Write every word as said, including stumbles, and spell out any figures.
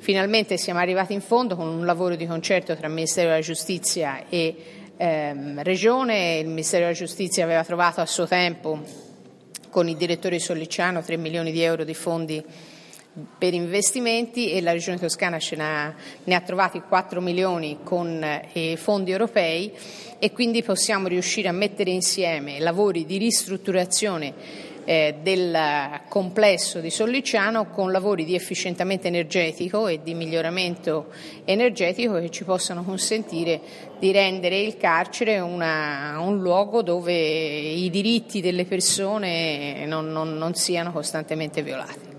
Finalmente siamo arrivati in fondo con un lavoro di concerto tra il Ministero della Giustizia e ehm, Regione. Il Ministero della Giustizia aveva trovato a suo tempo con il direttore Sollicciano tre milioni di euro di fondi per investimenti e la Regione Toscana ce n'ha, ne ha trovati quattro milioni con eh, fondi europei, e quindi possiamo riuscire a mettere insieme lavori di ristrutturazione eh, del complesso di Sollicciano con lavori di efficientamento energetico e di miglioramento energetico che ci possano consentire di rendere il carcere una, un luogo dove i diritti delle persone non, non, non siano costantemente violati.